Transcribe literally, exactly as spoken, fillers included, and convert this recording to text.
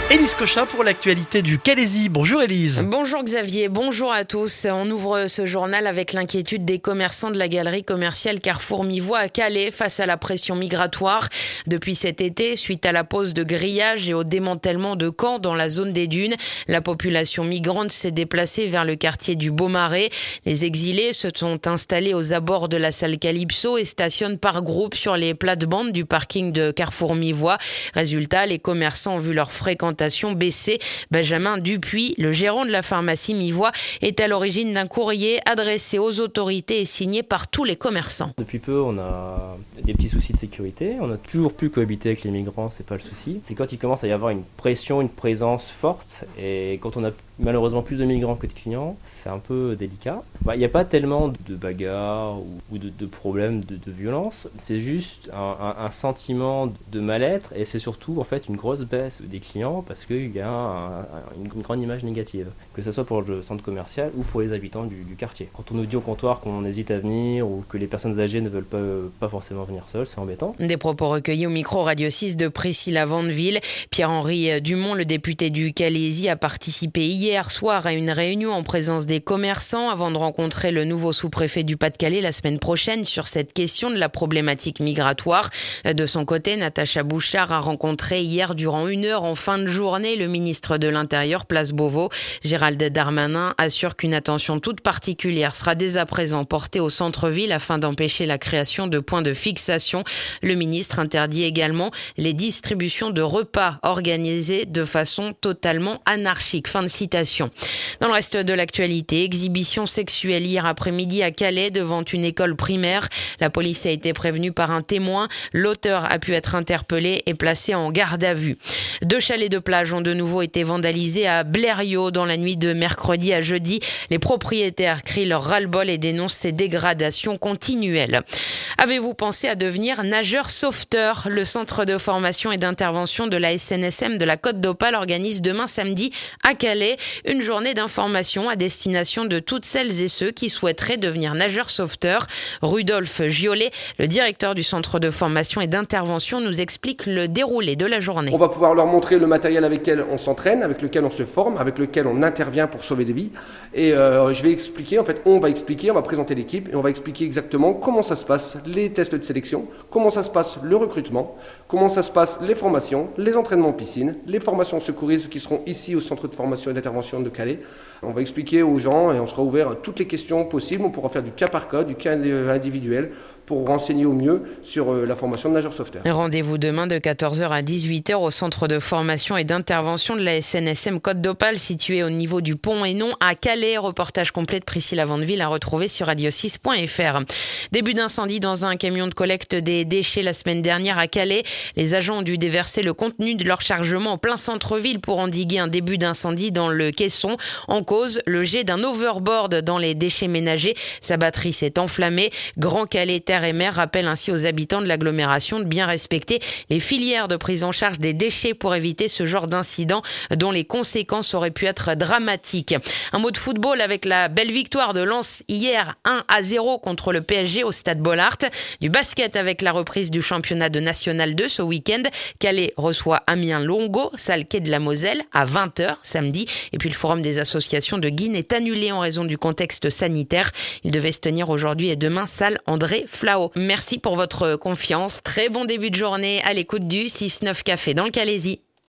Élise Cochin pour l'actualité du Calaisis. Bonjour Élise. Bonjour Xavier, bonjour à tous. On ouvre ce journal avec l'inquiétude des commerçants de la galerie commerciale Carrefour Mivois à Calais face à la pression migratoire. Depuis cet été, suite à la pose de grillage et au démantèlement de camps dans la zone des dunes, la population migrante s'est déplacée vers le quartier du Beaumarais. Les exilés se sont installés aux abords de la salle Calypso et stationnent par groupe sur les plates-bandes du parking de Carrefour Mivois. Résultat, les commerçants ont vu leur fréquentation baissée. Benjamin Dupuis, le gérant de la pharmacie Mivois, est à l'origine d'un courrier adressé aux autorités et signé par tous les commerçants. Depuis peu, on a des petits soucis de sécurité. On a toujours pu cohabiter avec les migrants, c'est pas le souci. C'est quand il commence à y avoir une pression, une présence forte, et quand on a malheureusement plus de migrants que de clients, c'est un peu délicat. Bah, il n'y a pas tellement de bagarres ou, ou de, de problèmes de, de violence. C'est juste un, un, un sentiment de mal-être, et c'est surtout en fait une grosse baisse des clients parce qu'il y a un, un, une, une grande image négative, que ce soit pour le centre commercial ou pour les habitants du, du quartier. Quand on nous dit au comptoir qu'on hésite à venir ou que les personnes âgées ne veulent pas, pas forcément venir seules, c'est embêtant. Des propos recueillis au micro Radio six de Priscilla Vandeville. Pierre-Henri Dumont, le député du Calaisis, a participé hier soir à une réunion en présence des commerçants avant de rencontrer le nouveau sous-préfet du Pas-de-Calais la semaine prochaine sur cette question de la problématique migratoire. De son côté, Natacha Bouchard a rencontré hier durant une heure en fin de journée le ministre de l'Intérieur, place Beauvau. Gérald Darmanin assure qu'une attention toute particulière sera dès à présent portée au centre-ville afin d'empêcher la création de points de fixation. Le ministre interdit également les distributions de repas organisés de façon totalement anarchique. Fin de citation. Dans le reste de l'actualité, exhibition sexuelle hier après-midi à Calais devant une école primaire. La police a été prévenue par un témoin. L'auteur a pu être interpellé et placé en garde à vue. Deux chalets de plage ont de nouveau été vandalisés à Blériot dans la nuit de mercredi à jeudi. Les propriétaires crient leur ras-le-bol et dénoncent ces dégradations continuelles. Avez-vous pensé à devenir nageur sauveteur ? Le centre de formation et d'intervention de la S N S M de la Côte d'Opale organise demain samedi à Calais une journée d'information à destination de toutes celles et ceux qui souhaiteraient devenir nageur sauveteur. Rudolphe Giolet, le directeur du centre de formation et d'intervention, nous explique le déroulé de la journée. On va pouvoir leur montrer le matériel avec lequel on s'entraîne, avec lequel on se forme, avec lequel on intervient pour sauver des vies. Et euh, je vais expliquer, en fait, on va expliquer, on va présenter l'équipe et on va expliquer exactement comment ça se passe, les tests de sélection, comment ça se passe le recrutement, comment ça se passe les formations, les entraînements en piscine, les formations secouristes qui seront ici au centre de formation et d'intervention de Calais. On va expliquer aux gens et on sera ouvert à toutes les questions possibles. On pourra faire du cas par cas, du cas individuel pour renseigner au mieux sur la formation de nageur sauveteur. Rendez-vous demain de quatorze heures à dix-huit heures au centre de formation et d'intervention de la S N S M Côte d'Opale situé au niveau du pont Hénon à Calais. Reportage complet de Priscilla Vandeville à retrouver sur radio six point f r. Début d'incendie dans un camion de collecte des déchets la semaine dernière à Calais. Les agents ont dû déverser le contenu de leur chargement en plein centre-ville pour endiguer un début d'incendie dans le caisson. En cause, le jet d'un overboard dans les déchets ménagers. Sa batterie s'est enflammée. Grand Calais Terre et Mer rappelle ainsi aux habitants de l'agglomération de bien respecter les filières de prise en charge des déchets pour éviter ce genre d'incident dont les conséquences auraient pu être dramatiques. Un mot de football avec la belle victoire de Lens hier un à zéro contre le P S G au stade Bollaert. Du basket avec la reprise du championnat de National deux ce week-end. Calais reçoit Amiens Longo, salle quai de la Moselle à vingt heures samedi. Et puis le forum des associations de Guînes est annulé en raison du contexte sanitaire. Il devait se tenir aujourd'hui et demain salle André Flao. Merci pour votre confiance. Très bon début de journée à l'écoute du six neuf Café dans le Calaisis.